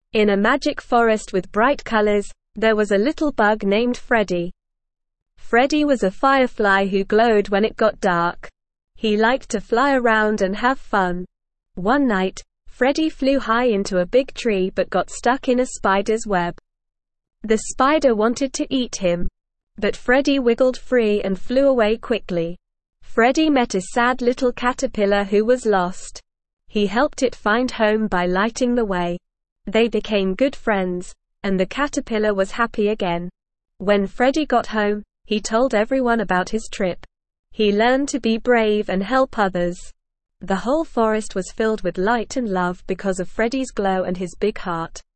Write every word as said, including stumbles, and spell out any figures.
In a magic forest with bright colors, there was a little bug named Freddy. Freddy was a firefly who glowed when it got dark. He liked to fly around and have fun. One night, Freddy flew high into a big tree but got stuck in a spider's web. The spider wanted to eat him, but Freddy wiggled free and flew away quickly. Freddy met a sad little caterpillar who was lost. He helped it find home by lighting the way. They became good friends, and the caterpillar was happy again. When Freddy got home, he told everyone about his trip. He learned to be brave and help others. The whole forest was filled with light and love because of Freddy's glow and his big heart.